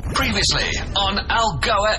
Previously on Algoa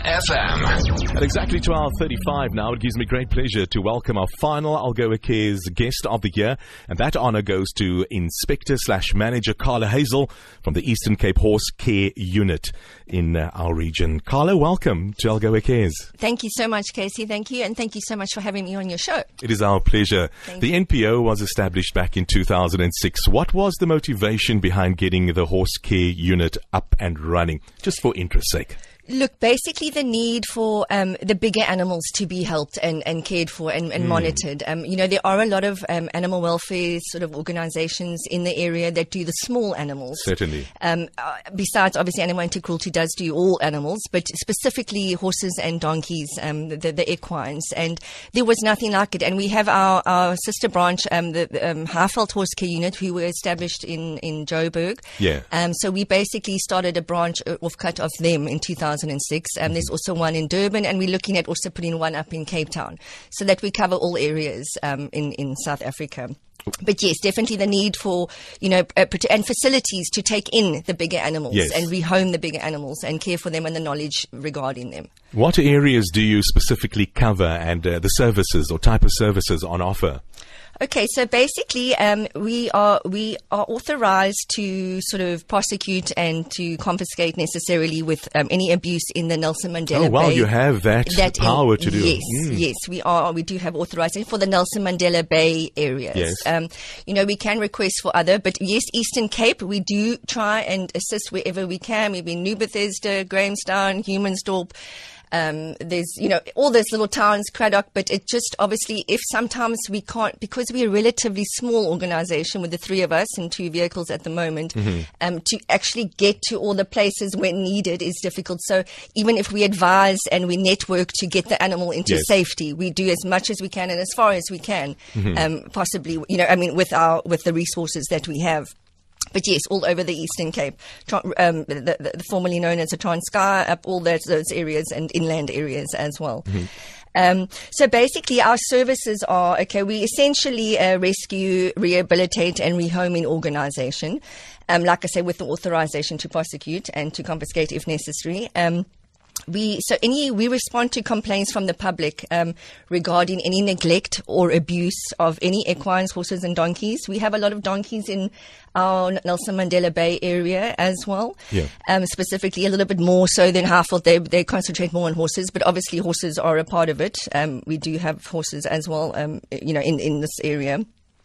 FM. At exactly 12:35 now, it gives me great pleasure to welcome our final Algoa Cares guest of the year, and that honor goes to Inspector/Manager Carla Hazel from the Eastern Cape Horse Care Unit in our region. Carla, welcome to Algoa Cares. Thank you so much, Casey. Thank you, and thank you so much for having me on your show. It is our pleasure. Thank The you. NPO was established back in 2006. What was the motivation behind getting the Horse Care Unit up and running? Just for interest's sake. Look, basically the need for the bigger animals to be helped and cared for and monitored. There are a lot of animal welfare sort of organizations in the area that do the small animals. Certainly. Besides, obviously, Animal Anti-Cruelty does do all animals, but specifically horses and donkeys, the equines. And there was nothing like it. And we have our sister branch, the Highveld Horse Care Unit, who were established in Joburg. Yeah. So we basically started a branch offcut of them in 2006. There's also one in Durban, and we're looking at also putting one up in Cape Town so that we cover all areas in South Africa. But yes, definitely the need for, and facilities to take in the bigger animals Yes. and rehome the bigger animals and care for them and the knowledge regarding them. What areas do you specifically cover and the services or type of services on offer? Okay, so basically, we are authorized to sort of prosecute and to confiscate necessarily with any abuse in the Nelson Mandela Oh, wow, Bay. you have that power to do. Yes, yes, we are. We do have authorization for the Nelson Mandela Bay areas. Yes. We can request for other, but yes, Eastern Cape, we do try and assist wherever we can. We've been New Bethesda, Grahamstown, Humansdorp. There's, all those little towns, Craddock, but it just obviously, if sometimes we can't, because we're a relatively small organization with the three of us and 2 vehicles at the moment, to actually get to all the places when needed is difficult. So even if we advise and we network to get the animal into Yes. safety, we do as much as we can and as far as we can, possibly, with the resources that we have. But yes, all over the Eastern Cape, the formerly known as the Transkei, up all those areas and inland areas as well. So basically our services are, we essentially rescue, rehabilitate and rehoming organization. Like I say, with the authorization to prosecute and to confiscate if necessary. We respond to complaints from the public regarding any neglect or abuse of any equines, horses and donkeys. We have a lot of donkeys in our Nelson Mandela Bay area as well. Yeah. Specifically a little bit more so than Highveld. They concentrate more on horses, but obviously horses are a part of it. We do have horses as well, in this area.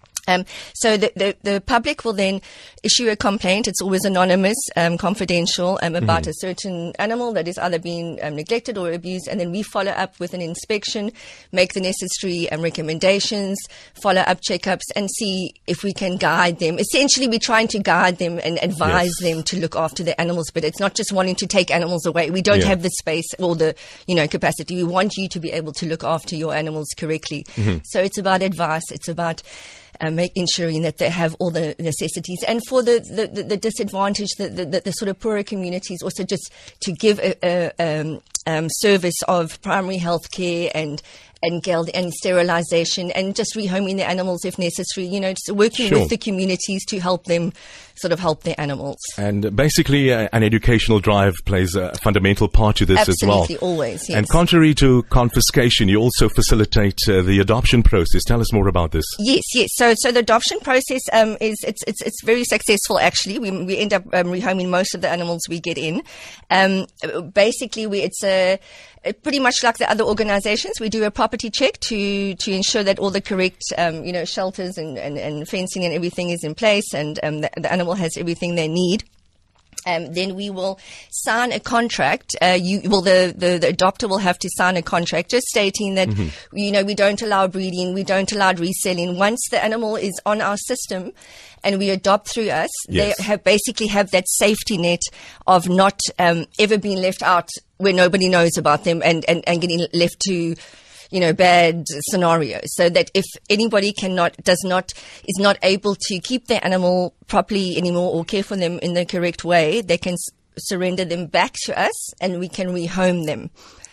So the public will then issue a complaint. It's always anonymous, confidential, about a certain animal that is either being neglected or abused. And then we follow up with an inspection, make the necessary recommendations, follow up checkups and see if we can guide them. Essentially, we're trying to guide them and advise them to look after the animals, but it's not just wanting to take animals away. We don't have the space or the, capacity. We want you to be able to look after your animals correctly. So it's about advice. It's about ensuring that they have all the necessities, and for the disadvantaged, the sort of poorer communities, also just to give a service of primary health care and sterilization and just rehoming the animals if necessary, just working Sure. with the communities to help them sort of help their animals. And basically, an educational drive plays a fundamental part to this as well. Absolutely, always, yes. And contrary to confiscation, you also facilitate the adoption process. Tell us more about this. Yes. So the adoption process it's very successful actually. We end up rehoming most of the animals we get in. Basically, it's pretty much like the other organizations. We do a property check to ensure that all the correct shelters and fencing and everything is in place, and the animal has everything they need. Then we will sign a contract. The adopter will have to sign a contract just stating that, we don't allow breeding, we don't allow reselling. Once the animal is on our system and we adopt through us, Yes. they have that safety net of not ever being left out where nobody knows about them and getting left to bad scenarios, so that if anybody is not able to keep their animal properly anymore or care for them in the correct way, they can surrender them back to us and we can rehome them.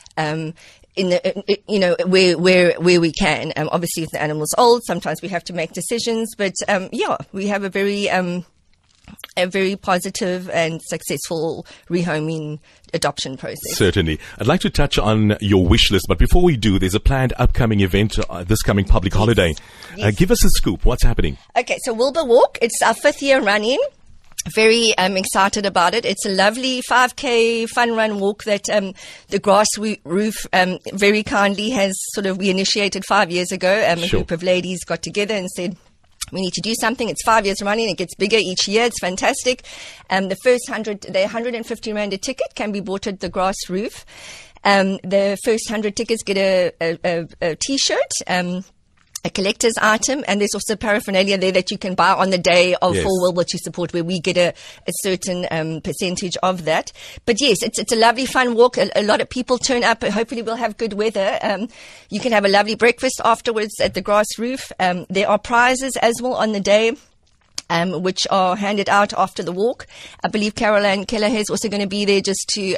Where we can. Obviously, if the animal's old, sometimes we have to make decisions, but we have a very a very positive and successful rehoming adoption process. Certainly. I'd like to touch on your wish list, but before we do, there's a planned upcoming event this coming public holiday. Yes. Give us a scoop. What's happening? Okay, so Wilbur Walk, it's our 5th year running. Very excited about it. It's a lovely 5K fun run walk that the Grass Roof very kindly has we initiated 5 years ago. A group of ladies got together and said, we need to do something. It's 5 years running. It gets bigger each year. It's fantastic. The first 150 Rand a ticket can be bought at the Grass Roof. The first 100 tickets get a T-shirt, a collector's item, and there's also paraphernalia there that you can buy on the day of For Wilbur to support, where we get a certain percentage of that. But yes, it's a lovely fun walk. A lot of people turn up. Hopefully we'll have good weather. You can have a lovely breakfast afterwards at the Grass Roof. There are prizes as well on the day, which are handed out after the walk. I believe Caroline Kelleher is also going to be there just to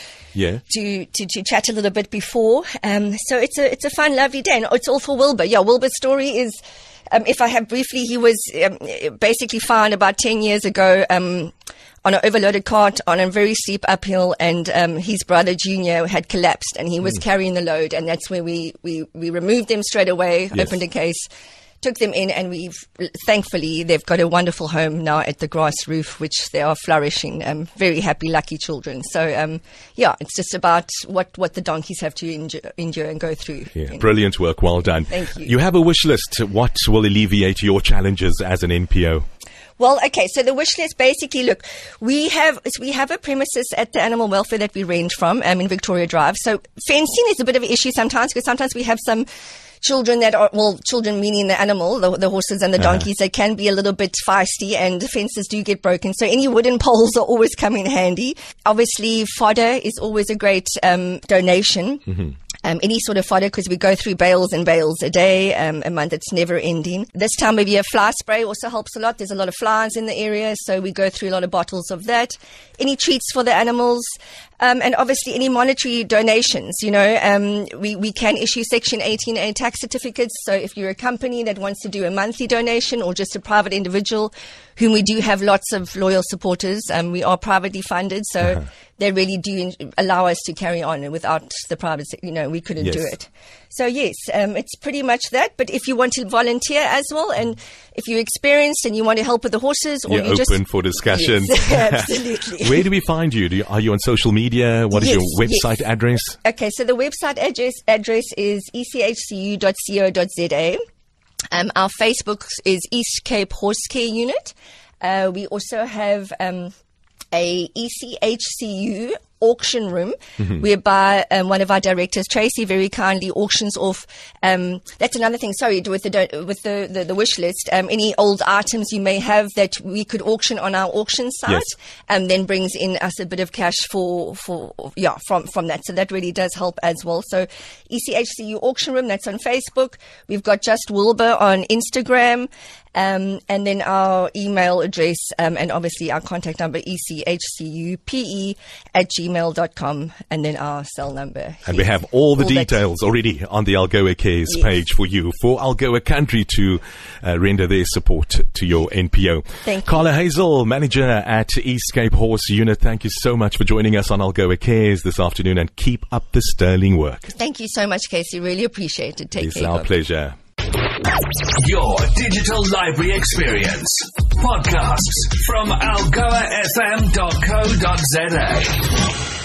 chat a little bit before. So it's a fun, lovely day. And it's all for Wilbur. Yeah, Wilbur's story is, if I have briefly, he was basically found about 10 years ago on an overloaded cart on a very steep uphill, and his brother Junior had collapsed and he was carrying the load, and that's where we removed them straight away, opened a case, took them in, and thankfully they've got a wonderful home now at the Grass Roof, which they are flourishing. Very happy, lucky children. So it's just about what the donkeys have to endure and go through. Yeah, brilliant work. Well done. Thank you. You have a wish list. What will alleviate your challenges as an NPO? Well, okay, so the wish list basically, look, we have a premises at the animal welfare that we rent from in Victoria Drive. So fencing is a bit of an issue sometimes, because sometimes we have some children that are, children meaning the animal, the horses and the donkeys, they can be a little bit feisty, and the fences do get broken. So any wooden poles are always come in handy. Obviously, fodder is always a great donation. Mm-hmm. Any sort of fodder, because we go through bales and bales a day, a month. It's never ending. This time of year, fly spray also helps a lot. There's a lot of flies in the area, so we go through a lot of bottles of that. Any treats for the animals, and obviously any monetary donations. We can issue Section 18A tax certificates. So if you're a company that wants to do a monthly donation, or just a private individual, whom we do have lots of loyal supporters, we are privately funded, so they really do allow us to carry on. Without the private, we couldn't do it. So yes, it's pretty much that. But if you want to volunteer as well, and if you're experienced and you want to help with the horses, or you're open for discussion. Yes, absolutely. Where do we find you? Are you on social media? What is your website address? Okay, so the website address is echcu.co.za. Our Facebook is East Cape Horse Care Unit. We also have a ECHCU auction room, whereby one of our directors, Tracy, very kindly auctions off. That's another thing. Sorry, with the wish list. Any old items you may have that we could auction on our auction site, and then brings in us a bit of cash from that. So that really does help as well. So ECHCU auction room, that's on Facebook. We've got Just Wilbur on Instagram. And then our email address, and obviously our contact number, echcupe@gmail.com, and then our cell number. And we have all the details already on the Algoa Cares page for you, for Algoa Country to render their support to your NPO. Thank you. Carla Hazel, manager at East Cape Horse Unit, thank you so much for joining us on Algoa Cares this afternoon, and keep up the sterling work. Thank you so much, Casey. Really appreciate it. Take care. It's our pleasure. Your digital library experience. Podcasts from algoafm.co.za.